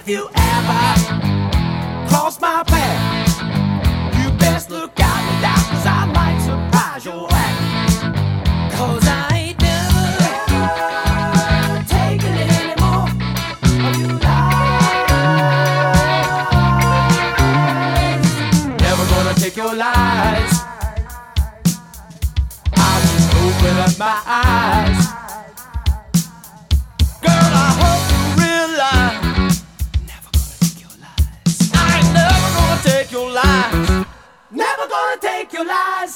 you ever cross my path, you best look out and down, 'cause I might surprise your act. 'Cause I ain't never taking any more of your lies. Never gonna take your lies. I'll just open up my eyes. Girl, I hope you realize never gonna take your lies. I ain't never gonna take your lies. Never gonna take your lies.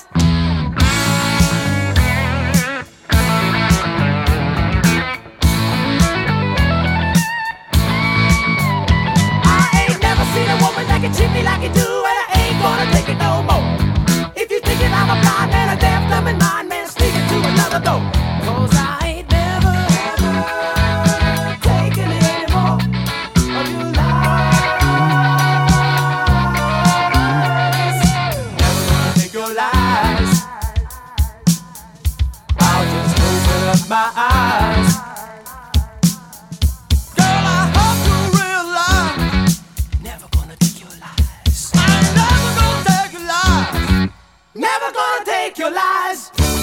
I ain't never seen a woman that can treat me like you do, and I ain't gonna take it no more. If you thinking I'm a blind man, a deaf, dumb, and mind man, sneak into another door. 'Cause I ain't never taking any more of your lies. Never gonna take your lies. I'll just open up my eyes. Girl, I hope you realize never gonna take your lies. I'm never gonna take your lies. Never gonna take your lies.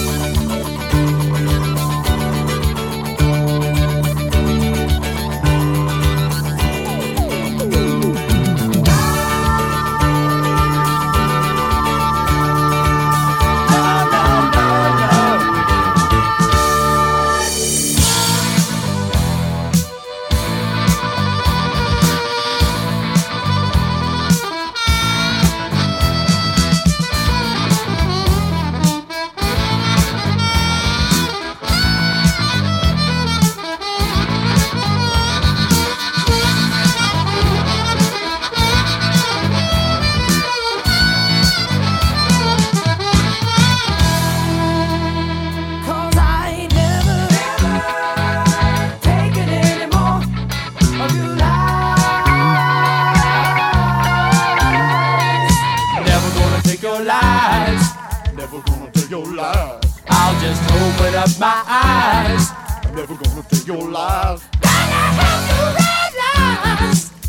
Never gonna take your lies. I'll just open up my eyes. I'm never gonna take your lies. Gonna have to realize